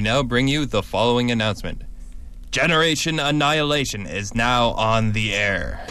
now bring you the following announcement. Generation Annihilation is now on the air.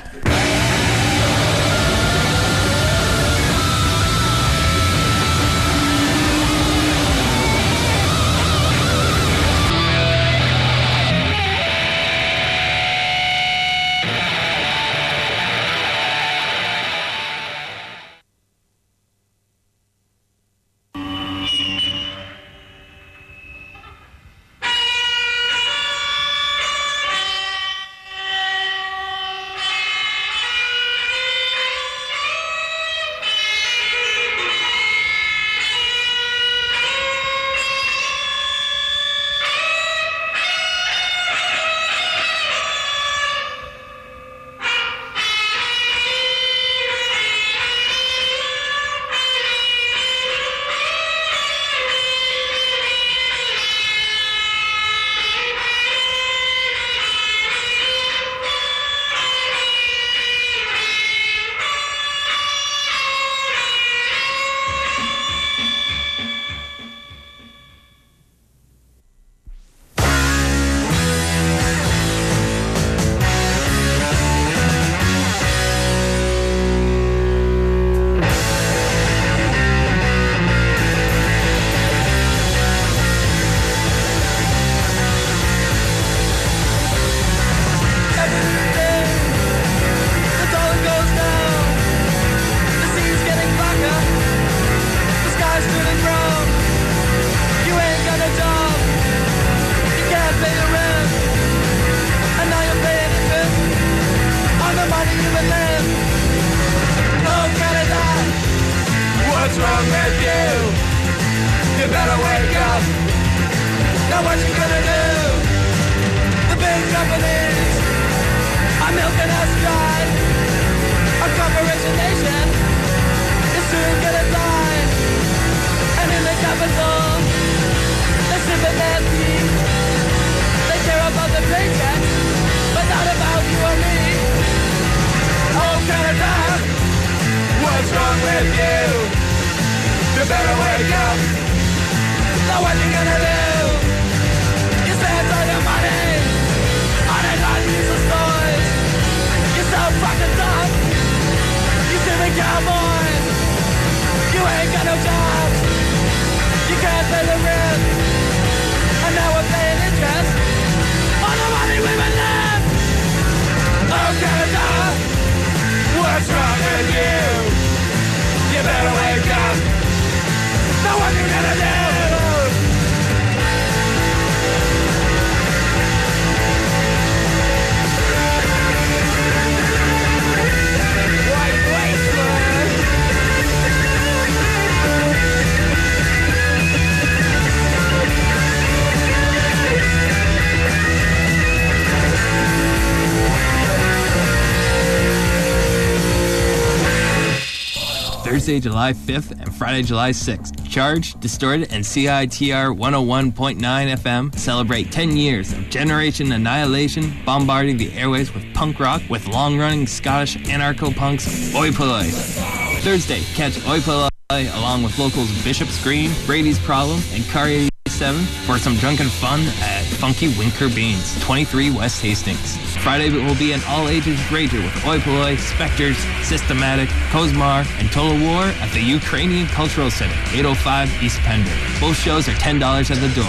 Thursday, July 5th and Friday, July 6th. Charged, Distorted, and CITR 101.9 FM celebrate 10 years of Generation Annihilation, bombarding the airways with punk rock with long-running Scottish anarcho-punks Oi Polloi. Thursday, catch Oi Polloi along with locals Bishop's Green, Brady's Problem, and Car 87 for some drunken fun at Funky Winker Beans, 23 West Hastings. Friday will be an all-ages rager with Oi Polloi, Spectres, Systematic, Kozmar, and Total War at the Ukrainian Cultural Center, 805 East Pender. Both shows are $10 at the door.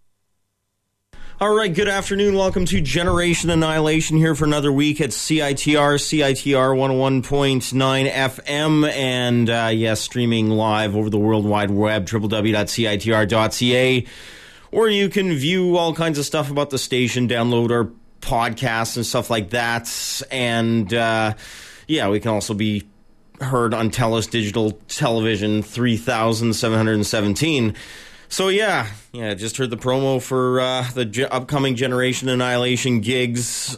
All right, good afternoon. Welcome to Generation Annihilation here for another week at CITR 101.9 FM, and streaming live over the World Wide Web, www.citr.ca, or you can view all kinds of stuff about the station, download our podcasts and stuff like that, and we can also be heard on TELUS Digital Television 3717. So just heard the promo for the upcoming Generation Annihilation gigs.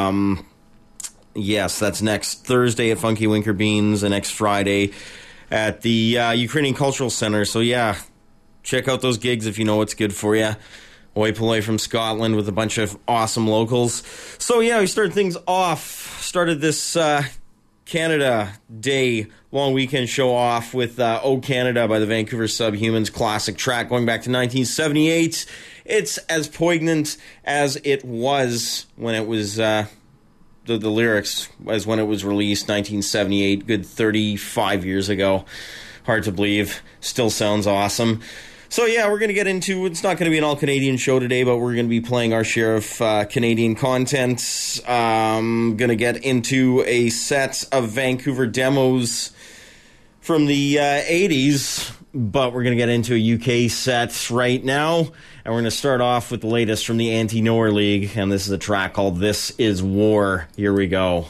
Yes, that's next Thursday at Funky Winker Beans and next Friday at the Ukrainian Cultural Center. So check out those gigs if you know what's good for you. Oi Polloi from Scotland with a bunch of awesome locals. So we started things off. Started this Canada Day long weekend show off with O Canada by the Vancouver Subhumans, classic track going back to 1978. It's as poignant as it was when it was, the lyrics, as when it was released, 1978, good 35 years ago. Hard to believe. Still sounds awesome. So yeah, we're going to get into, it's not going to be an all-Canadian show today, but we're going to be playing our share of Canadian content. Going to get into a set of Vancouver demos from the 80s, but we're going to get into a UK set right now, and we're going to start off with the latest from the Anti-Nowhere League, and this is a track called This Is War. Here we go.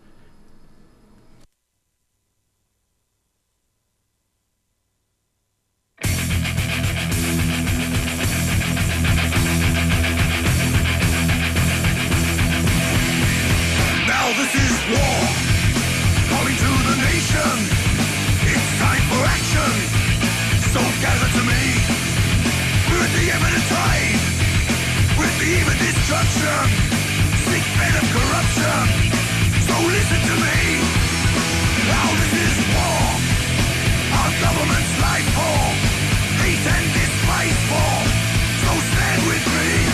Sick bed of corruption. So listen to me. Now this is war. Our government's life for hate and disgrace for. So stand with me.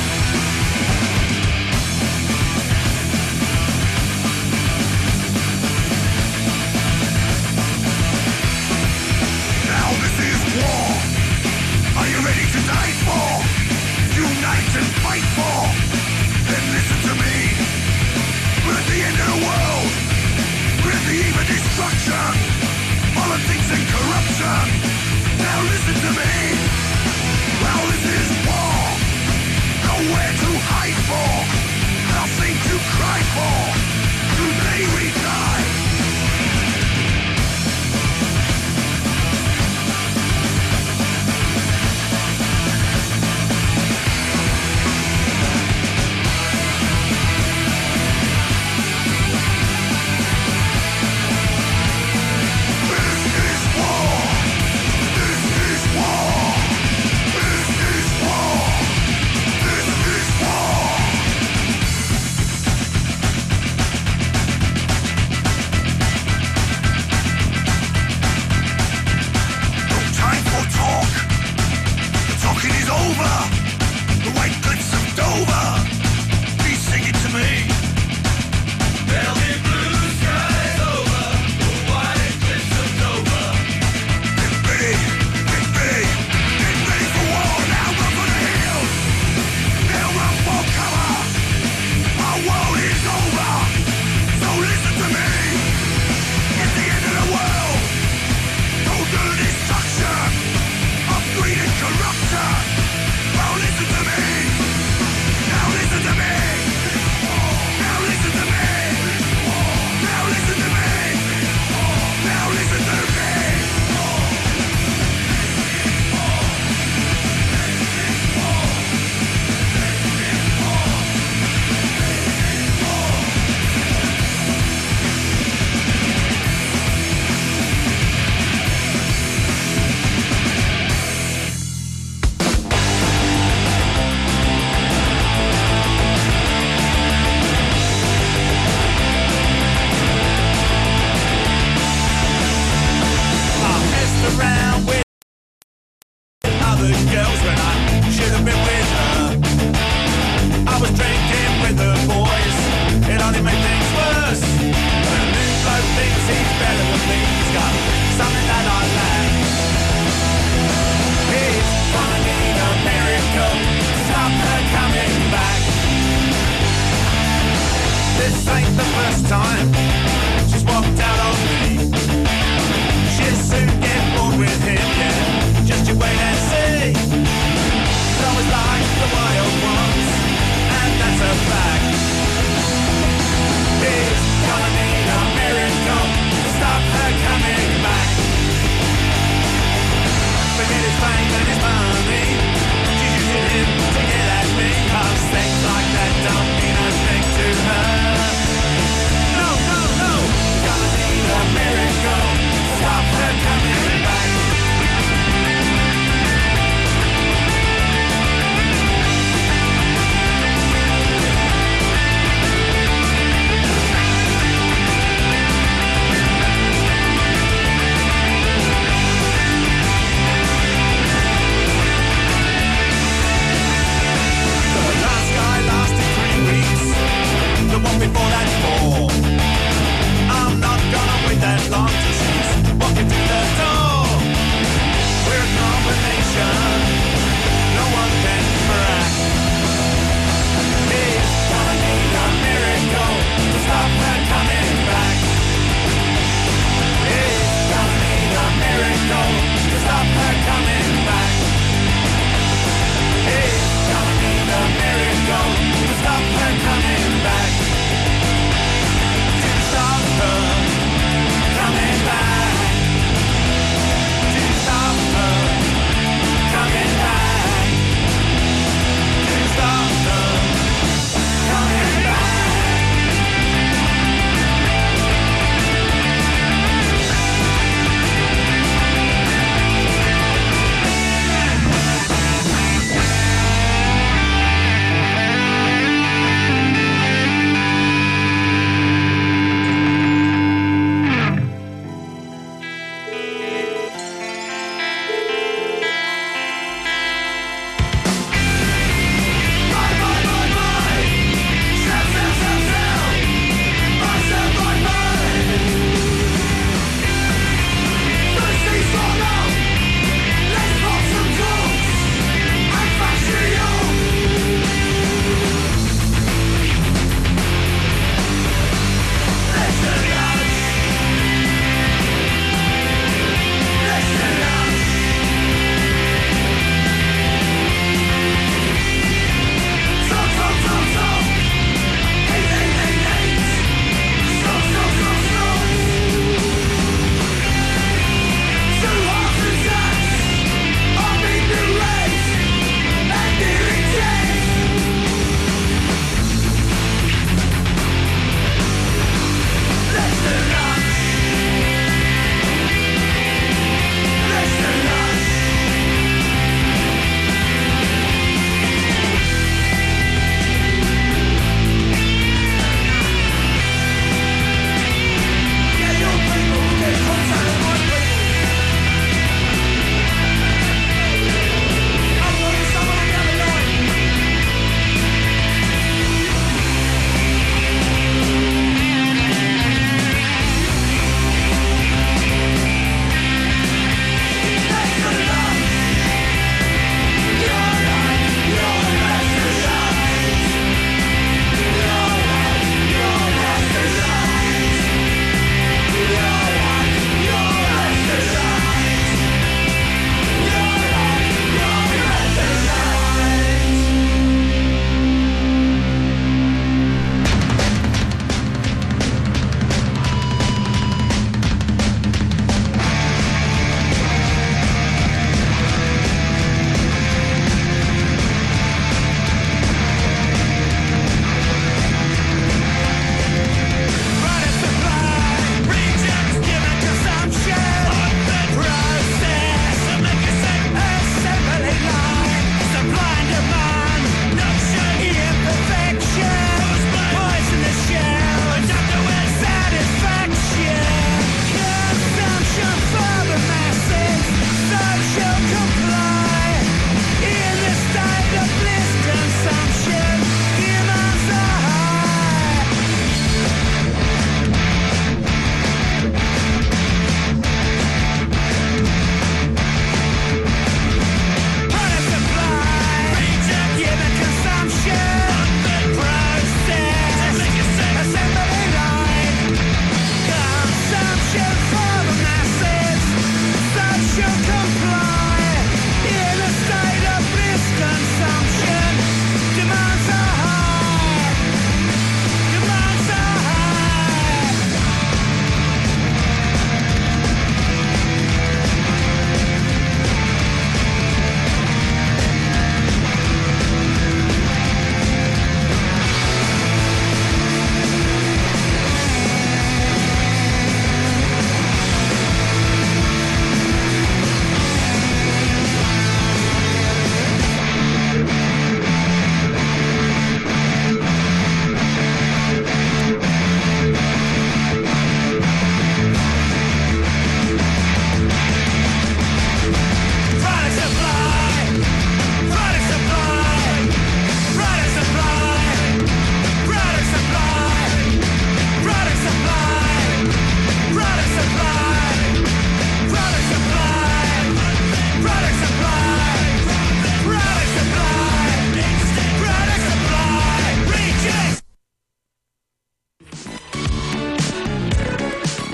Now this is war. Are you ready to die for? Unite and fight for. Then listen to me. We're at the end of the world. We're at the eve of destruction. Politics and corruption. Now listen to me. Well, this is war. Nowhere to hide for. Nothing to cry for. Today we die.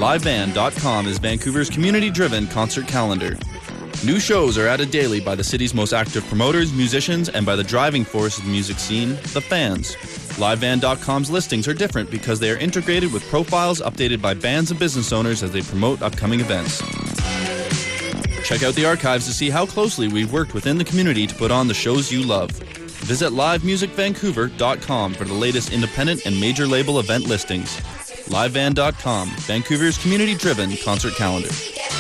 liveband.com is Vancouver's community-driven concert calendar. New shows are added daily by the city's most active promoters, musicians, and by the driving force of the music scene, the fans. LiveBand.com's listings are different because they are integrated with profiles updated by bands and business owners as they promote upcoming events. Check out the archives to see how closely we've worked within the community to put on the shows you love. Visit livemusicvancouver.com for the latest independent and major label event listings. LiveBand.com, Vancouver's community-driven concert calendar.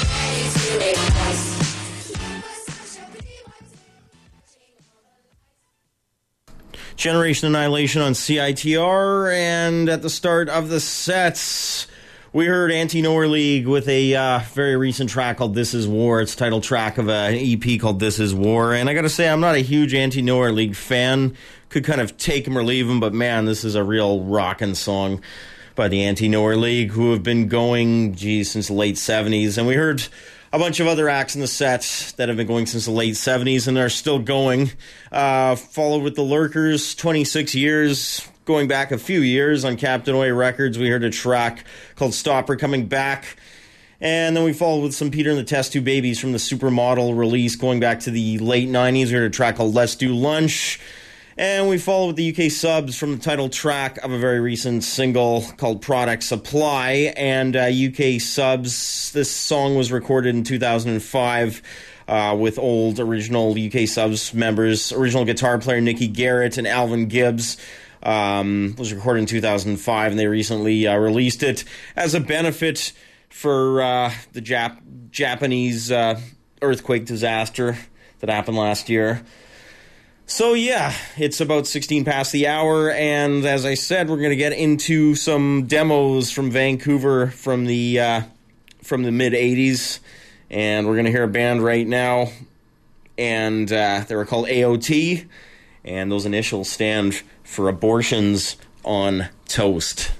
Generation Annihilation on CITR, and at the start of the sets, we heard Anti-Nowhere League with a very recent track called This Is War. It's title track of an EP called This Is War, and I gotta say, I'm not a huge Anti-Nowhere League fan. Could kind of take him or leave him, but man, this is a real rockin' song by the Anti-Nowhere League, who have been going, since the late 70s, and we heard a bunch of other acts in the set that have been going since the late 70s and are still going. Followed with the Lurkers, 26 years, going back a few years on Captain Oi Records. We heard a track called Stopper Coming Back. And then we followed with some Peter and the Test Tube Babies from the Supermodel release going back to the late 90s. We heard a track called Let's Do Lunch. And we followed with the UK Subs from the title track of a very recent single called Product Supply. And UK Subs, this song was recorded in 2005 with old original UK Subs members, original guitar player Nicky Garrett and Alvin Gibbs. Was recorded in 2005, and they recently released it as a benefit for the Japanese earthquake disaster that happened last year. So yeah, it's about 16 past the hour, and as I said, we're going to get into some demos from Vancouver from the mid-'80s, and we're going to hear a band right now, and they were called AOT, and those initials stand for Abortions on Toast.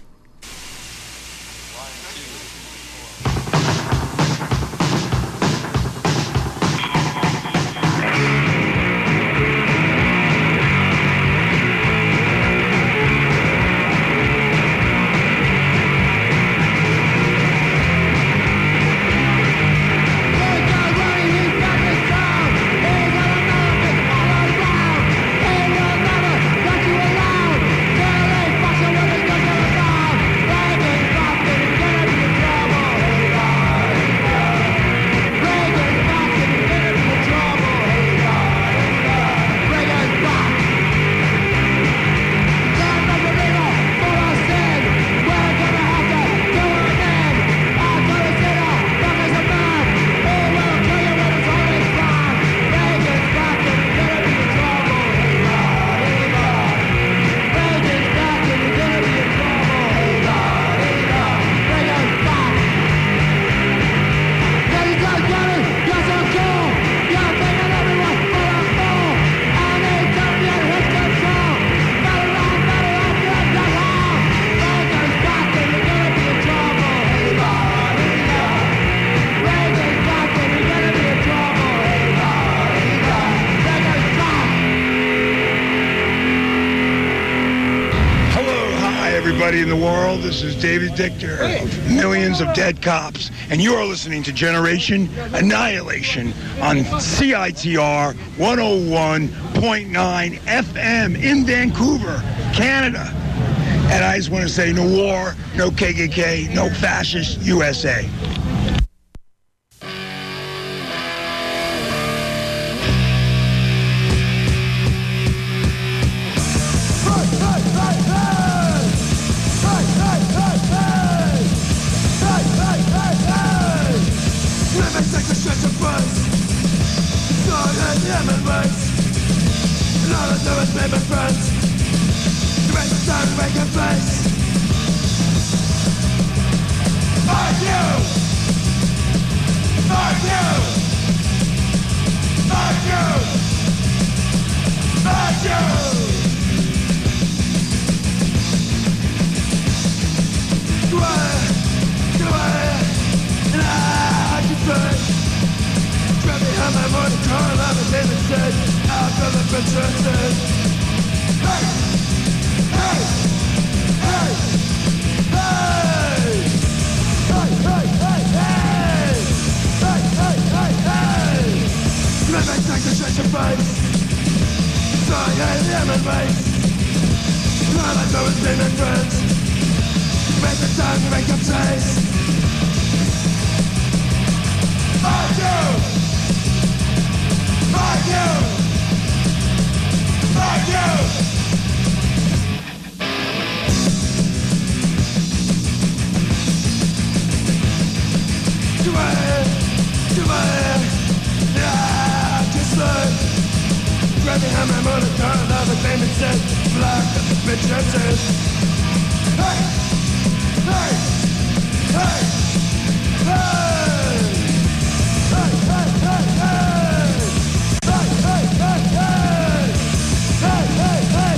In the world, this is David Dichter of Millions of Dead Cops, and you are listening to Generation Annihilation on CITR 101.9 FM in Vancouver, Canada. And I just want to say no war, no KKK, no fascist USA. Hey! human race. Not like those demon friends. Make the time to make a trace. Fuck you! Fuck you! Fuck you! Grab your hammer, I'm gonna turn love and name it said black as the picture says. Hey! Hey! Hey! Hey! Hey! Hey! Hey! Hey! Hey! Hey! Hey! Hey! Hey! Hey!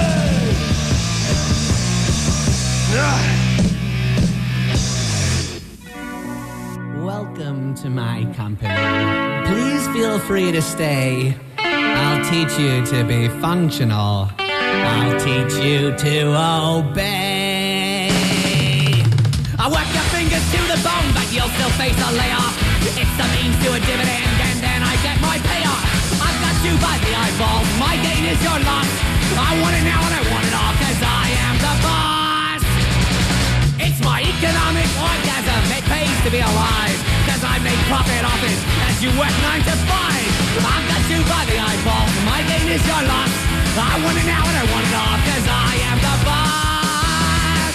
Hey! Welcome to my company. Please feel free to stay. I'll teach you to be functional. I'll teach you to obey. I work your fingers to the bone, but you'll still face a layoff. It's a means to a dividend, and then I get my payoff. I've got you by the eyeballs. My gain is your loss. I want it now and I want it all, cause I am the boss. It's my economic orgasm. It pays to be alive, cause I make profit off it as you work 9 to 5. I've got you by the eyeballs. My gain is your loss. I want it now and I want it all, cause I am the boss.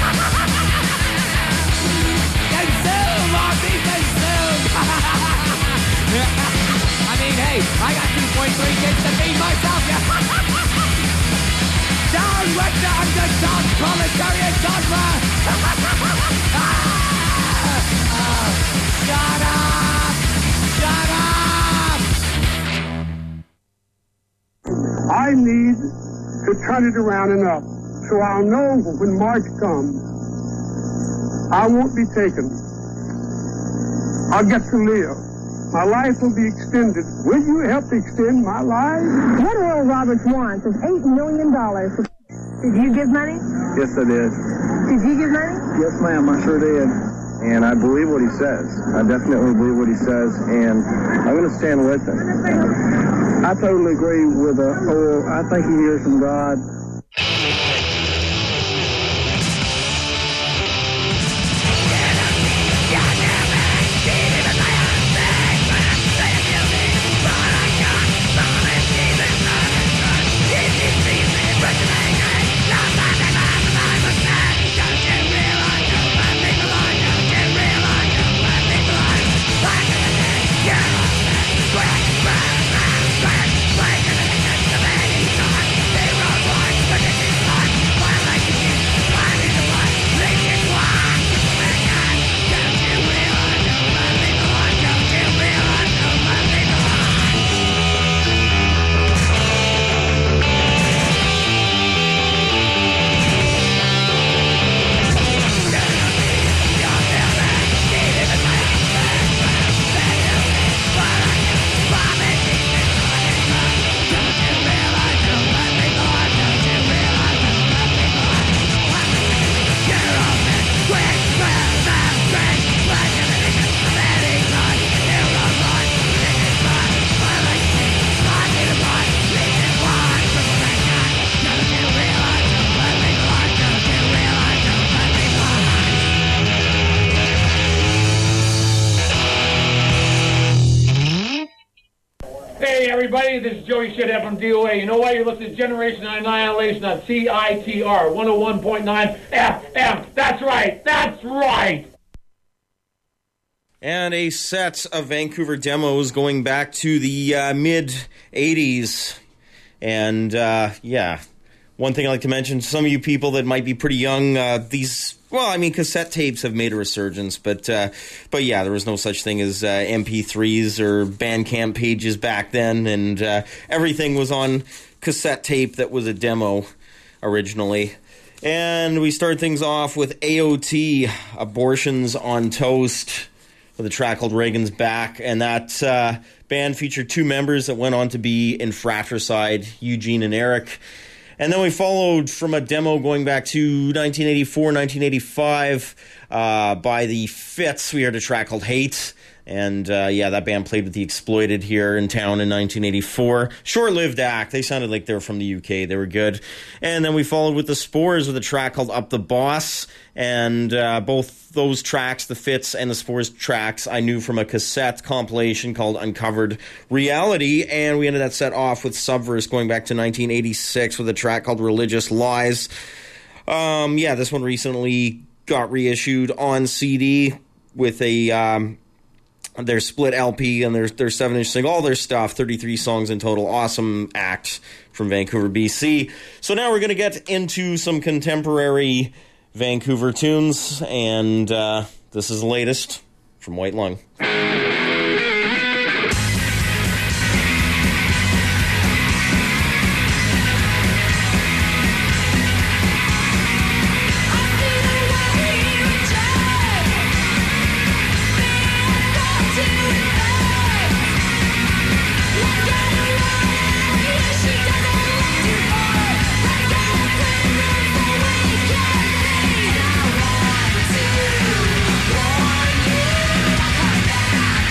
Consume, Marty, consume. I mean, hey, I got 2.3 kids to feed myself. Down with the underdog proletariat dogma. Shut up! Shut up! I need to turn it around enough so I'll know when March comes, I won't be taken. I'll get to live. My life will be extended. Will you help extend my life? What Will Roberts wants is $8 million. Did you give money? Yes, I did. Did you give money? Yes, ma'am, I sure did. And I believe what he says. I definitely believe what he says, and I'm going to stand with him. I totally agree with Oral. I think he hears from God. Everybody, this is Joey Shithead from DOA. You know why you're listening to Generation Annihilation on CITR 101.9 FM. That's right. That's right. And a set of Vancouver demos going back to the mid-'80s. And, yeah, one thing I'd like to mention, some of you people that might be pretty young, cassette tapes have made a resurgence, but yeah, there was no such thing as MP3s or Bandcamp pages back then, and everything was on cassette tape that was a demo originally. And we start things off with AOT, Abortions on Toast, with a track called Reagan's Back, and that band featured two members that went on to be in Fratricide, Eugene and Eric. And then we followed from a demo going back to 1984, 1985, by the Fits. We heard a track called Hate. And, that band played with The Exploited here in town in 1984. Short-lived act. They sounded like they were from the UK. They were good. And then we followed with The Spores with a track called Up the Boss. And both those tracks, the Fits and the Spores tracks, I knew from a cassette compilation called Uncovered Reality. And we ended that set off with Subverse going back to 1986 with a track called Religious Lies. This one recently got reissued on CD with their split LP and their 7-inch single, all their stuff, 33 songs in total. Awesome act from Vancouver, BC. So now we're going to get into some contemporary Vancouver tunes, and this is the latest from White Lung. I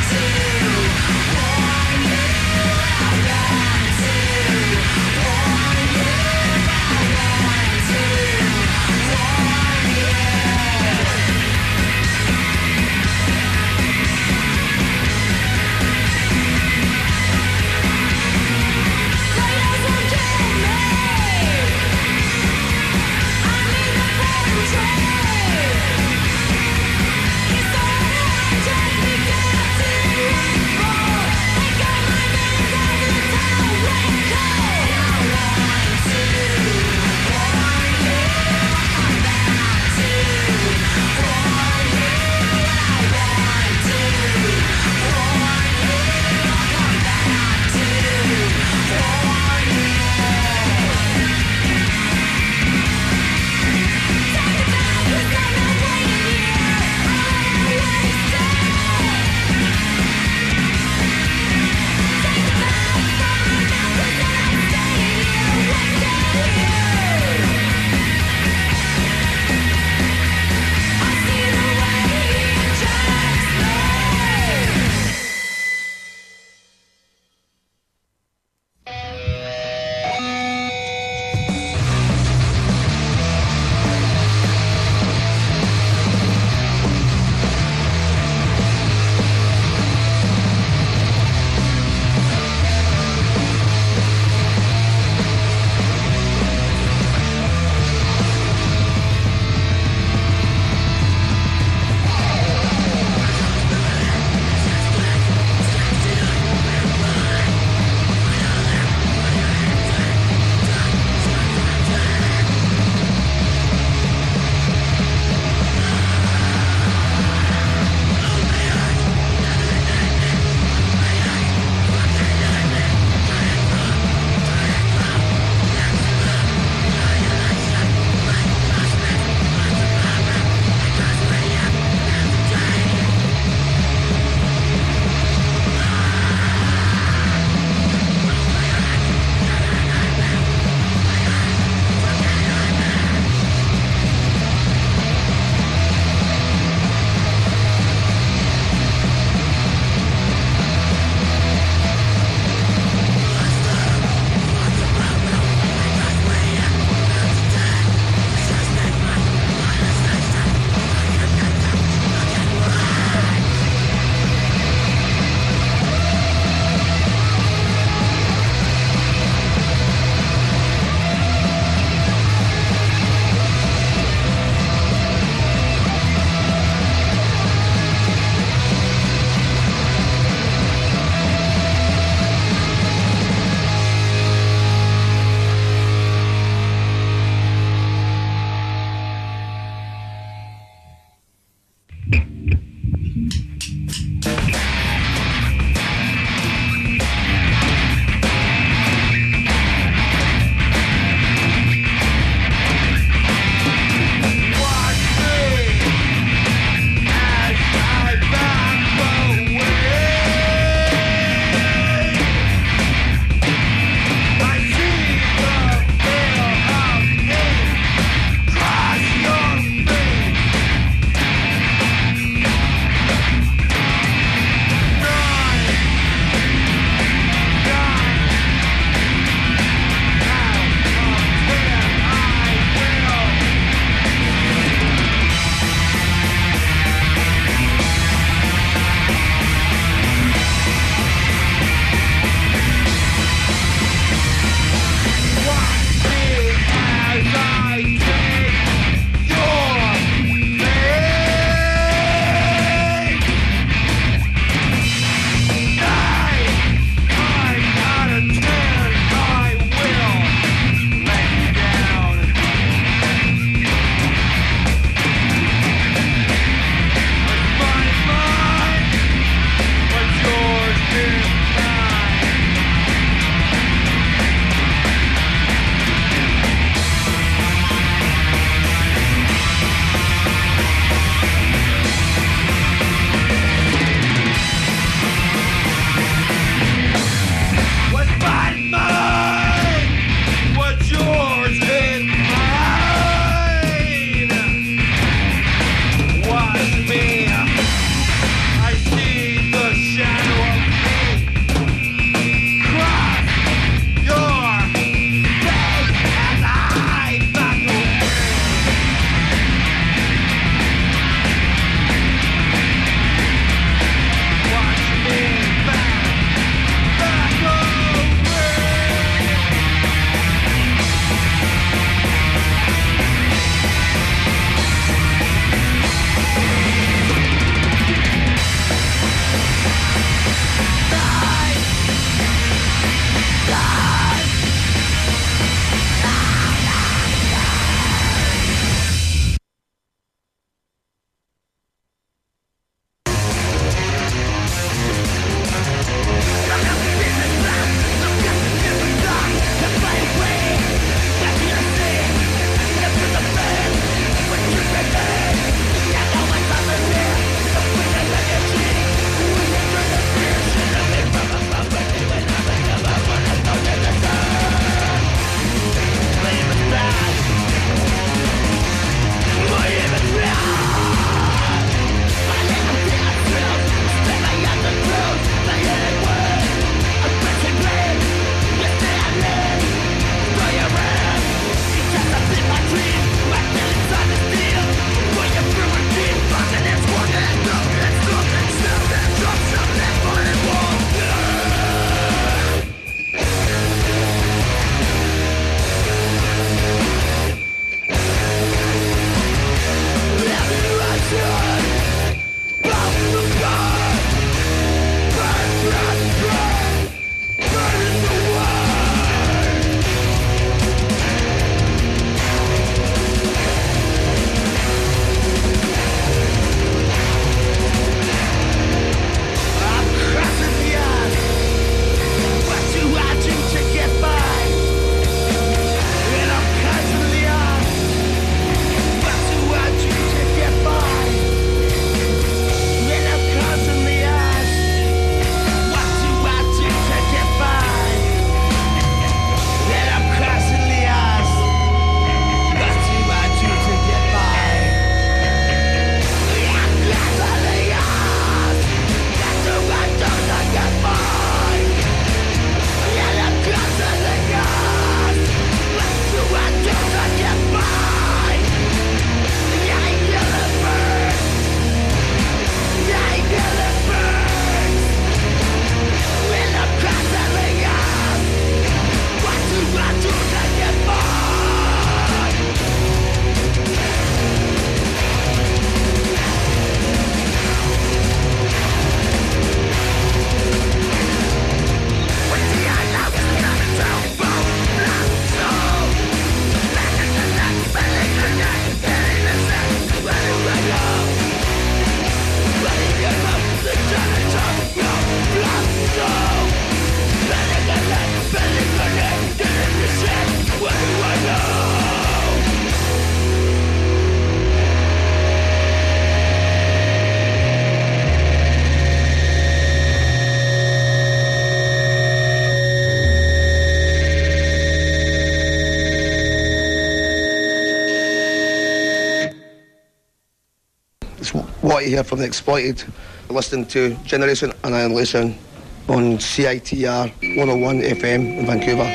Marty here from The Exploited, listening to Generation Annihilation on CITR 101 FM in Vancouver.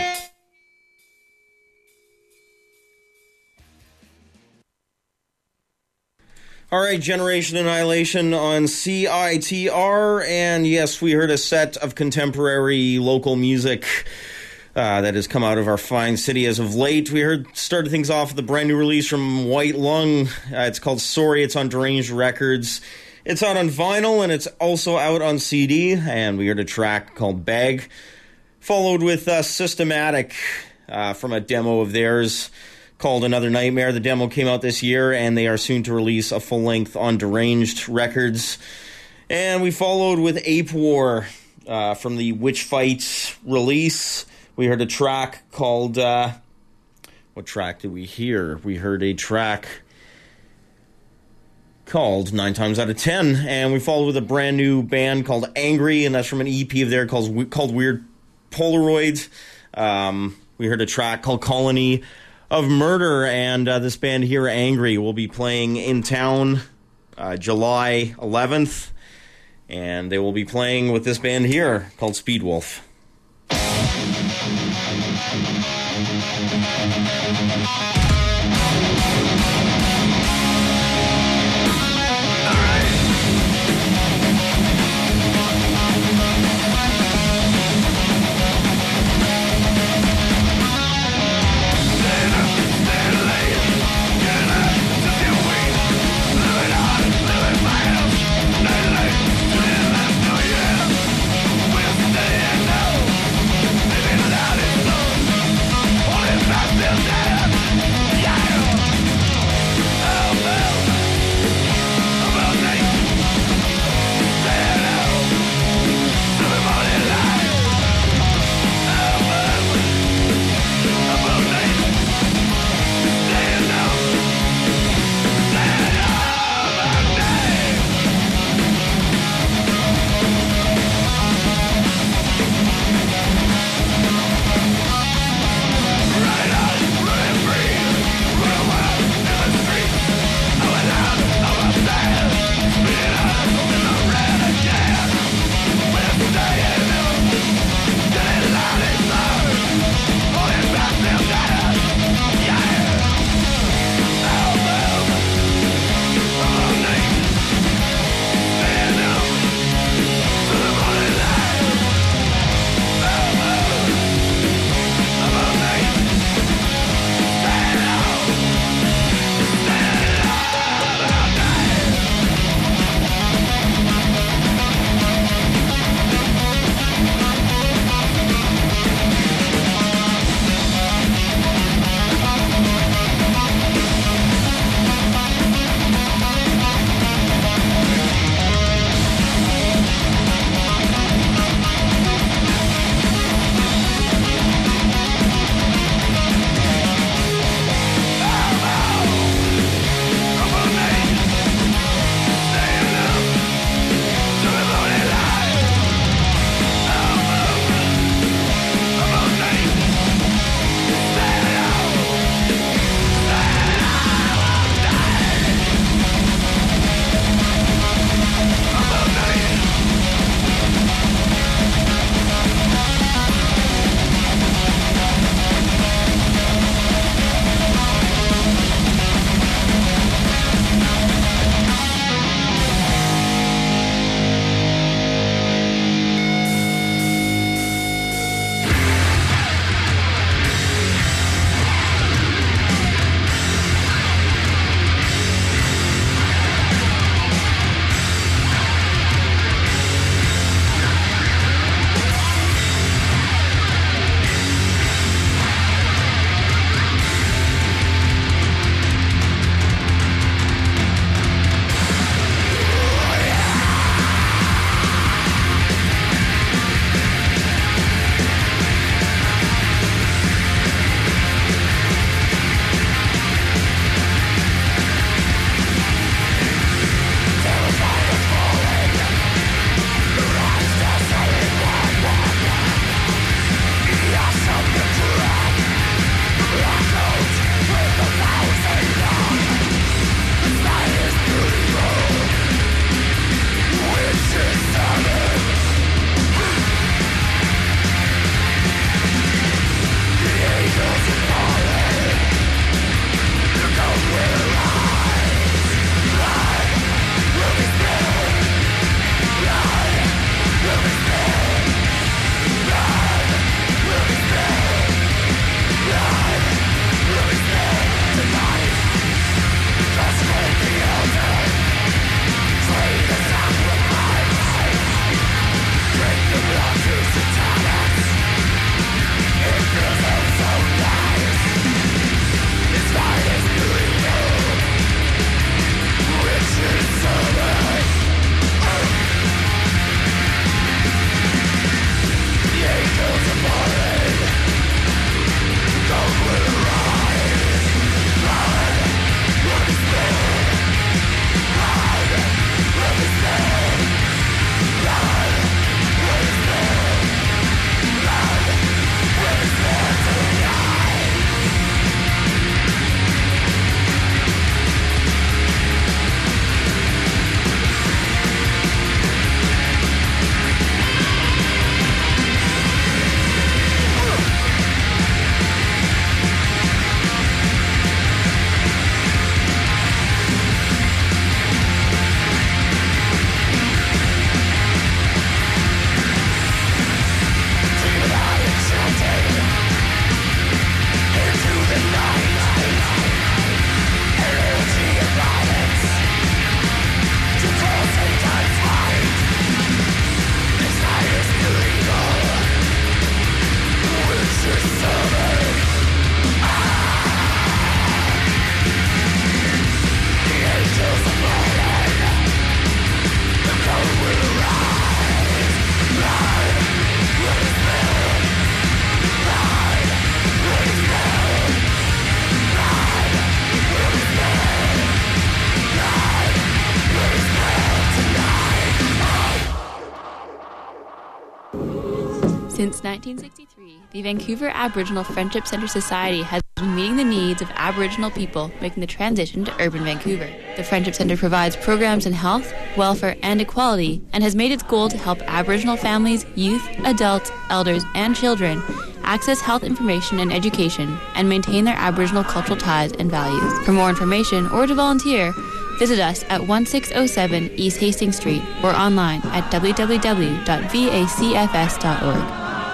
All right, Generation Annihilation on CITR, and yes, we heard a set of contemporary local music that has come out of our fine city as of late. We started things off with a brand new release from White Lung. It's called Sorry. It's on Deranged Records. It's out on vinyl, and it's also out on CD, and we heard a track called Bag, followed with Systematic from a demo of theirs called Another Nightmare. The demo came out this year, and they are soon to release a full-length on Deranged Records. And we followed with Ape War from the Witch Fight release. We heard a track called... what track did we hear? We heard a track called 9 Times Out of 10, and we followed with a brand new band called Angry, and that's from an EP of theirs called Weird Polaroid. We heard a track called Colony of Murder, and this band here, Angry, will be playing in town July 11th, and they will be playing with this band here called Speedwolf. Living without his love, only past his death. Since 1963, the Vancouver Aboriginal Friendship Centre Society has been meeting the needs of Aboriginal people making the transition to urban Vancouver. The Friendship Centre provides programs in health, welfare, and equality, and has made its goal to help Aboriginal families, youth, adults, elders, and children access health information and education and maintain their Aboriginal cultural ties and values. For more information or to volunteer, visit us at 1607 East Hastings Street or online at www.vacfs.org.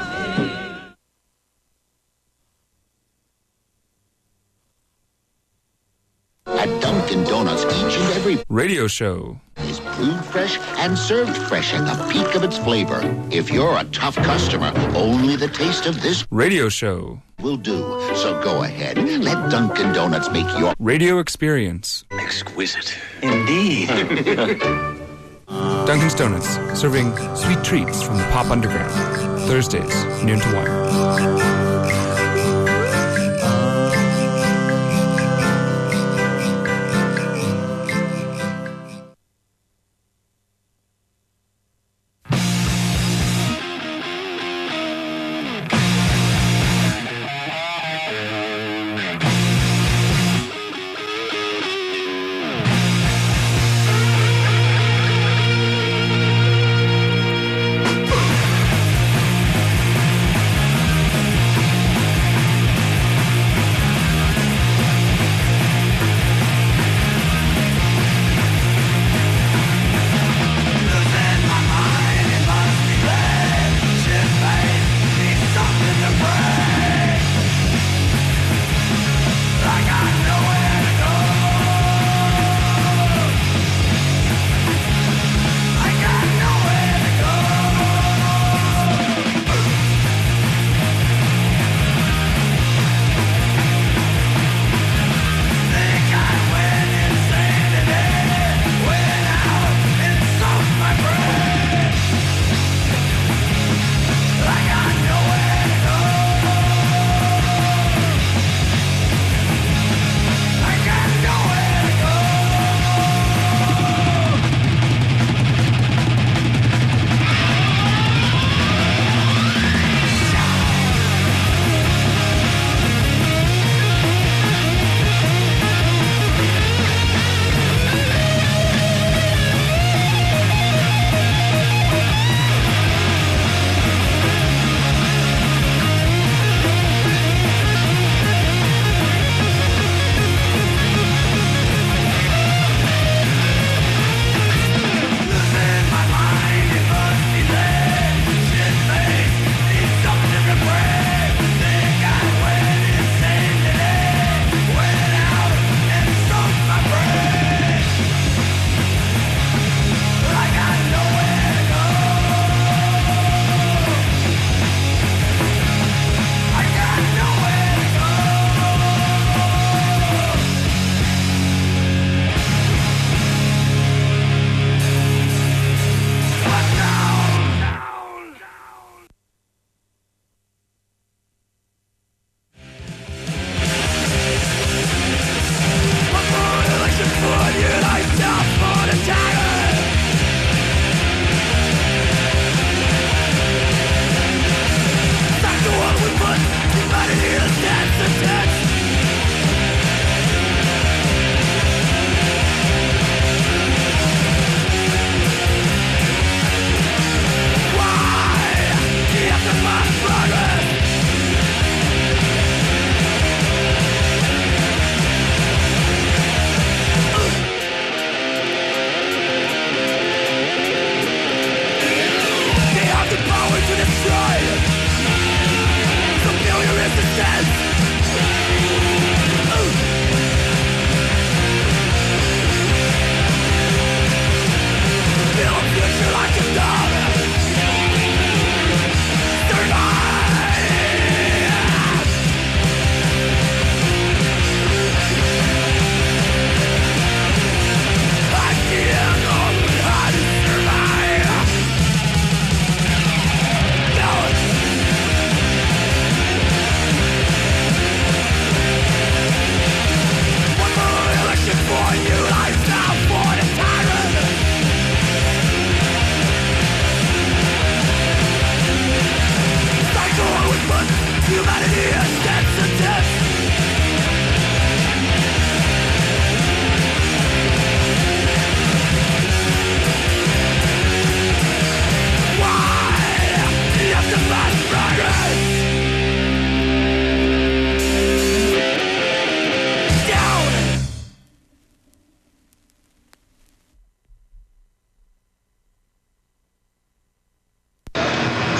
At Dunkin' Donuts, each and every radio show is brewed fresh and served fresh at the peak of its flavor. If you're a tough customer, only the taste of this radio show will do. So go ahead, let Dunkin' Donuts make your radio experience exquisite. Indeed. Dunkin's Donuts, serving sweet treats from the Pop Underground. Thursdays, noon to 1.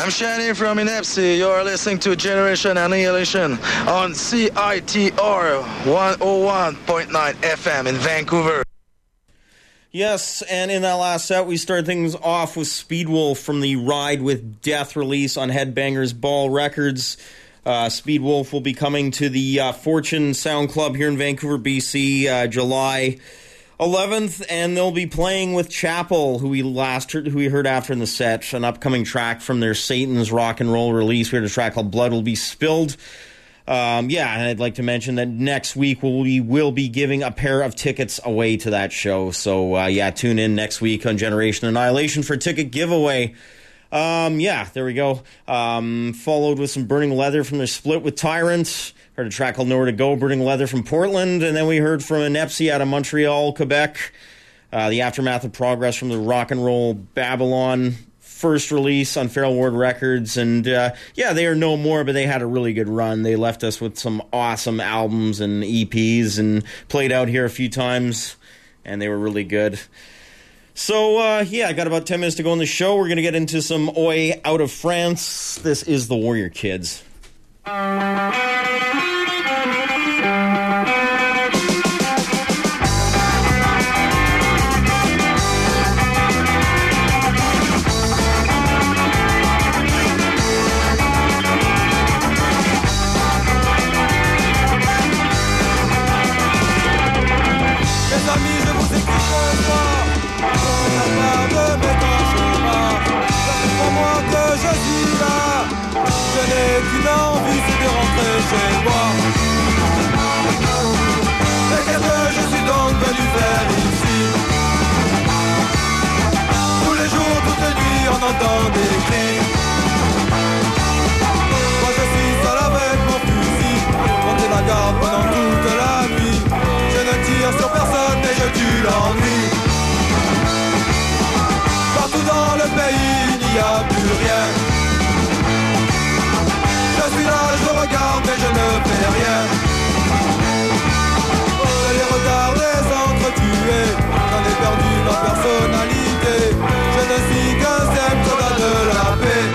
I'm Shani from Inepsi. You're listening to Generation Annihilation on CITR 101.9 FM in Vancouver. Yes, and in that last set, we started things off with Speedwolf from the Ride with Death release on Headbangers Ball Records. Speedwolf will be coming to the Fortune Sound Club here in Vancouver, BC, July 11th, and they'll be playing with Chapel, who we heard after in the set, an upcoming track from their Satan's Rock and Roll release. We heard a track called Blood Will Be Spilled. And I'd like to mention that next week we will be giving a pair of tickets away to that show. So, tune in next week on Generation Annihilation for a ticket giveaway. There we go. Followed with some Burning Leather from their split with Tyrant. Heard a track called Nowhere to Go, Burning Leather from Portland. And then we heard from Inepsi out of Montreal, Quebec. The Aftermath of Progress from the Rock and Roll Babylon first release on Feral Ward Records. And they are no more, but they had a really good run. They left us with some awesome albums and EPs and played out here a few times, and they were really good. So, I got about 10 minutes to go on the show. We're going to get into some Oi out of France. This is the Warrior Kids. Qu'une envie, c'est de rentrer chez moi. Et qu'est-ce que je suis donc venu faire ici? Tous les jours, toutes les nuits, on entend des cris. Moi je suis seul avec mon fusil, monter la garde pendant toute la nuit. Je ne tire sur personne mais je tue l'ennui. Partout dans le pays, il n'y a plus rien. Je suis là, je regarde, mais je ne fais rien. Je les regarde les entretués, j'en ai perdu ma personnalité. Je ne suis qu'un simple soldat de la paix.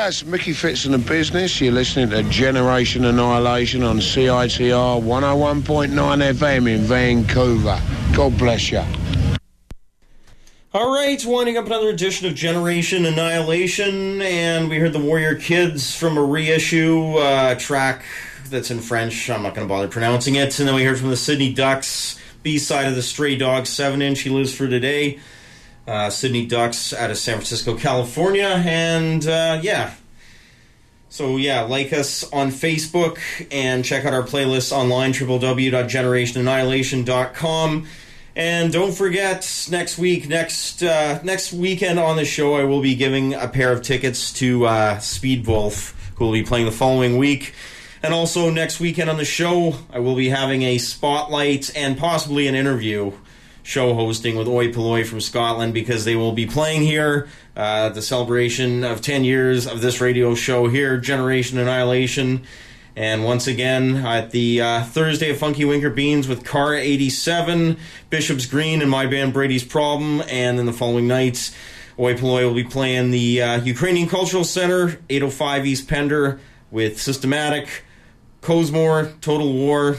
Yeah, it's Mickey Fitz and the Business. You're listening to Generation Annihilation on CITR 101.9 FM in Vancouver. God bless you. All right, winding up another edition of Generation Annihilation, and we heard the Warrior Kids from a reissue track that's in French. I'm not going to bother pronouncing it. And then we heard from the Sydney Ducks, B-side of the Stray Dogs 7-inch, He Lives for Today. Sydney Ducks out of San Francisco, California. And, yeah. So, yeah, like us on Facebook and check out our playlists online, www.generationannihilation.com. And don't forget, next weekend on the show, I will be giving a pair of tickets to Speedwolf, who will be playing the following week. And also, next weekend on the show, I will be having a spotlight and possibly an interview show hosting with Oi Polloi from Scotland, because they will be playing here, the celebration of 10 years of this radio show here, Generation Annihilation. And once again, at the Thursday of Funky Winker Beans with Car 87, Bishop's Green, and my band Brady's Problem. And then the following nights, Oi Polloi will be playing the Ukrainian Cultural Center, 805 East Pender, with Systematic, Cosmore, Total War,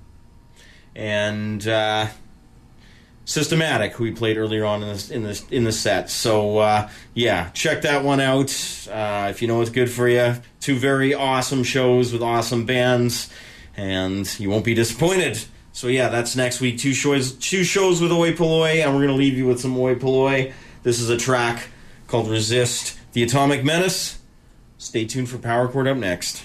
and Systematic, who we played earlier on in the set. So yeah, check that one out if you know it's good for you. Two very awesome shows with awesome bands, and you won't be disappointed. So yeah, that's next week. Two shows with Oi Polloi, and we're gonna leave you with some Oi Polloi. This is a track called Resist, The Atomic Menace. Stay tuned for Power Chord up next.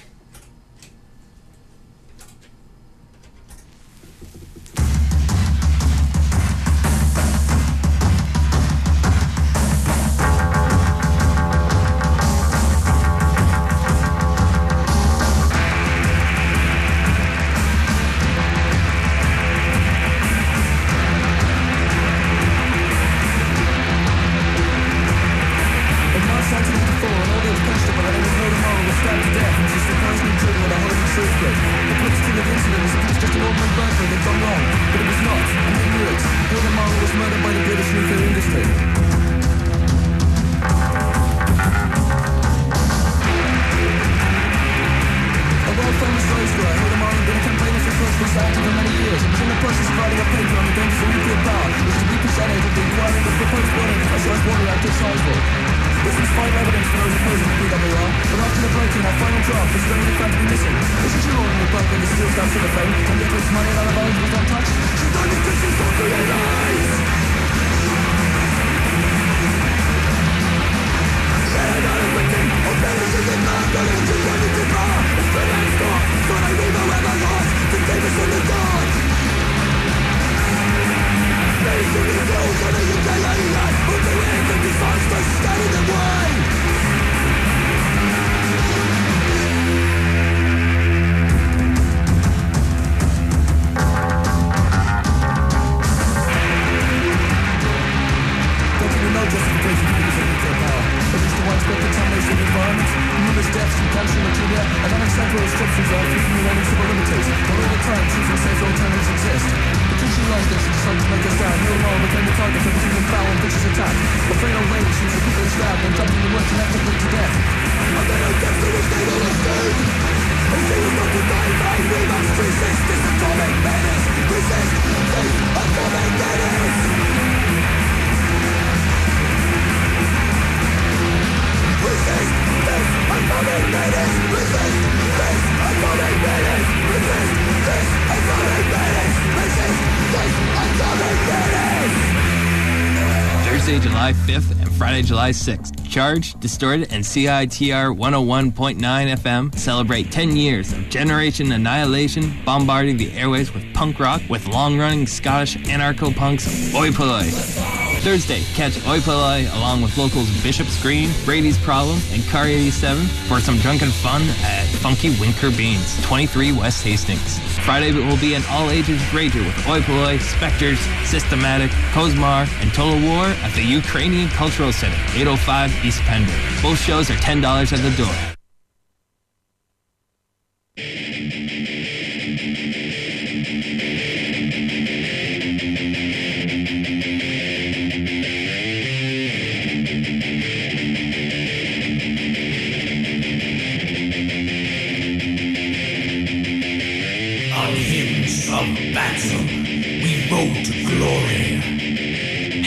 Thursday, July 5th and Friday, July 6th. Charged, Distorted, and CITR 101.9 FM celebrate 10 years of Generation Annihilation, bombarding the airwaves with punk rock with long-running Scottish anarcho-punks Oi Polloi. Thursday, catch Oi Polloi along with locals Bishop's Green, Brady's Problem, and Car 87 for some drunken fun at Funky Winker Beans, 23 West Hastings. Friday will be an all-ages rager with Oi Polloi, Spectres, Systematic, Kozmar, and Total War at the Ukrainian Cultural Center, 805 East Pender. Both shows are $10 at the door.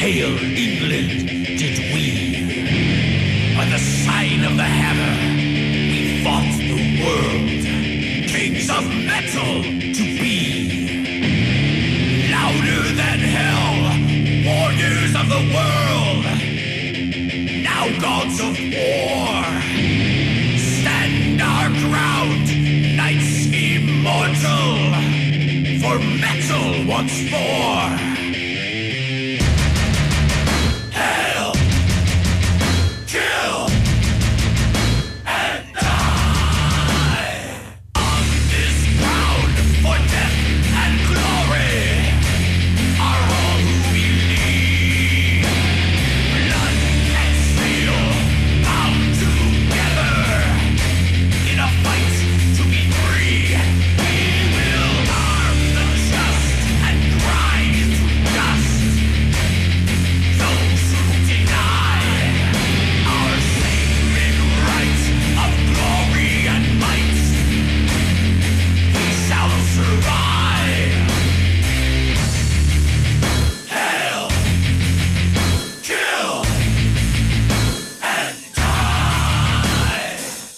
Hail England, did we. By the sign of the hammer, we fought the world. Kings of metal to be. Louder than hell, warriors of the world. Now gods of war. Stand our ground, knights immortal. For metal once more. Hail, kill, and die. On this ground for death and glory are all who believe. Blood and steel bound together in a fight to be free. We will arm the just and grind to dust those who deny our sacred right of glory and might. We shall survive. Hail, kill, and die.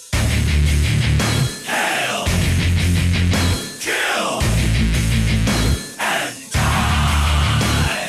Hail, kill, and die.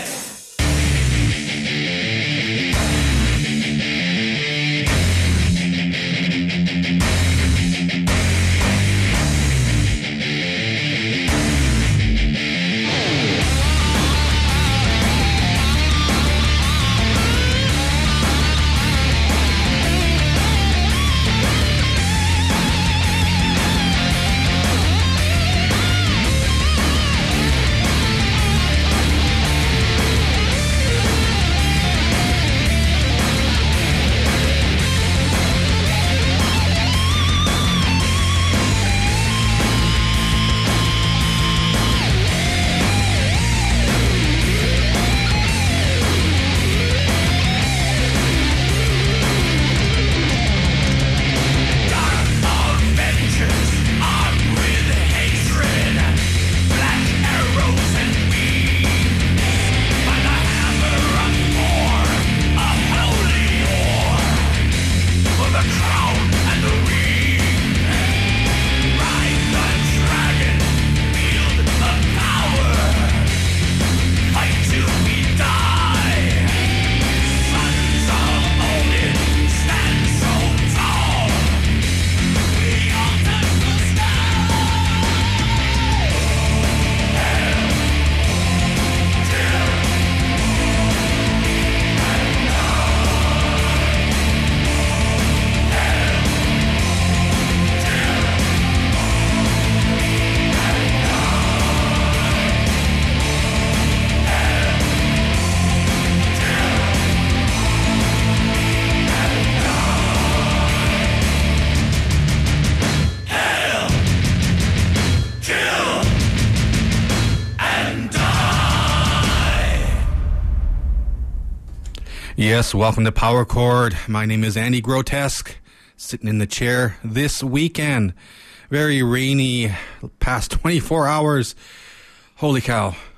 Yes, welcome to Power Chord. My name is Andy Grotesque, sitting in the chair this weekend. Very rainy, past 24 hours. Holy cow.